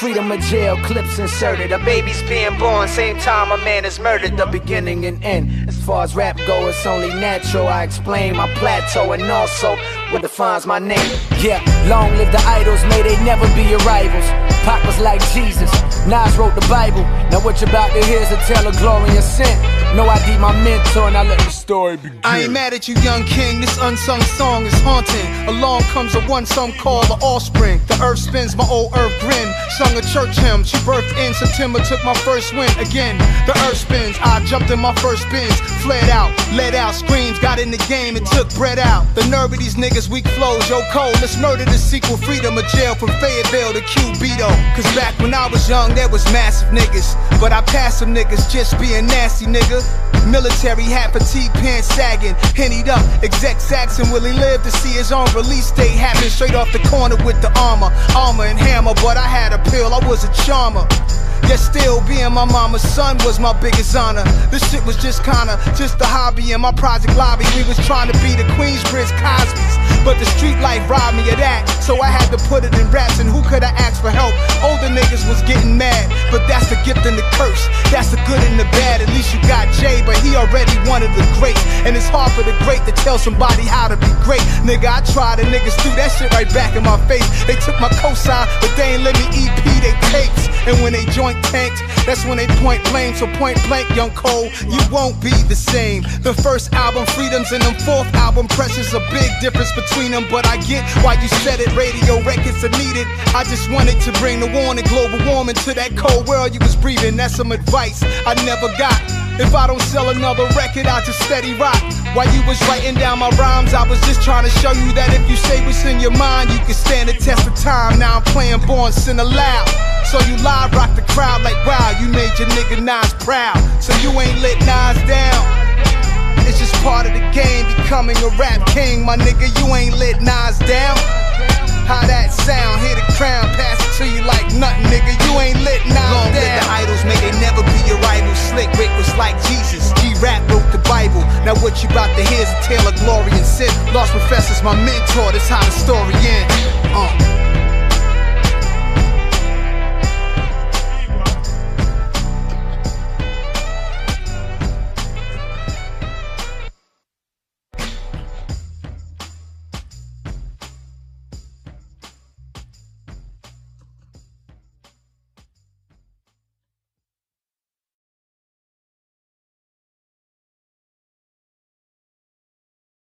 freedom of jail, clips inserted. A baby's being born, same time a man is murdered. The beginning and end. As far as rap go, it's only natural. I explain my plateau and also what defines my name. Yeah, long live the idols, may they never be your rivals. Pac was like Jesus, Nas wrote the Bible. Now what you about to hear is a tale of glory and sin. No ID my mentor and I let the story begin. I ain't mad at you, young king, this unsung song is haunting. Along comes a one song called The Offspring. The earth spins, my old earth grin. Sung a church hymn, she birthed in September, took my first win. Again, the earth spins, I jumped in my first spins. Fled out, let out, screams, got in the game and took bread out. The nerve of these niggas, weak flows, yo cold. Let's murder the sequel, freedom of jail from Fayetteville to Cubito. Cause back when I was young, there was massive niggas. But I passed some niggas just being nasty, nigga. Military hat, fatigue pants sagging, hennied up. Exec Saxon, will he live to see his own release date happen? Straight off the corner with the armor and hammer. But I had a pill, I was a charmer. Yet still being my mama's son was my biggest honor. This shit was just a hobby in my project lobby. We was trying to be the Queensbridge Cosbys, but the street life robbed me of that. So I had to put it in raps, and who could I ask for help? Older niggas was getting mad, but that's the gift and the curse. That's the good and the bad. At least you got Jay, but he already one of the greats. And it's hard for the great to tell somebody how to be great. Nigga, I tried and niggas threw that shit right back in my face. They took my cosign, but they ain't let me EP they tapes. And when they joint tanked, that's when they point blame. So point blank, young Cole, you won't be the same. The first album, Freedoms, and them fourth album, Precious, a big difference between them. But I get why you said it, radio records are needed. I just wanted to bring the warning, global warming to that cold world you was breathing. That's some advice I never got. If I don't sell another record, I just steady rock. While you was writing down my rhymes, I was just trying to show you that if you say what's in your mind, you can stand the test of time. Now I'm playing Born Sinner loud, so you live rock the crowd like wow, you made your nigga Nas proud. So you ain't let Nas down. It's just part of the game, becoming a rap king. My nigga, you ain't let Nas down. How that sound? Hear the crown, pass it to you like nothing, nigga. You ain't lit Nas down. Long live the idols, may they never be your rivals. Slick Rick was like Jesus, G-Rap wrote the Bible. Now what you about to hear is a tale of glory and sin. Lost Professor's my mentor, that's how the story ends.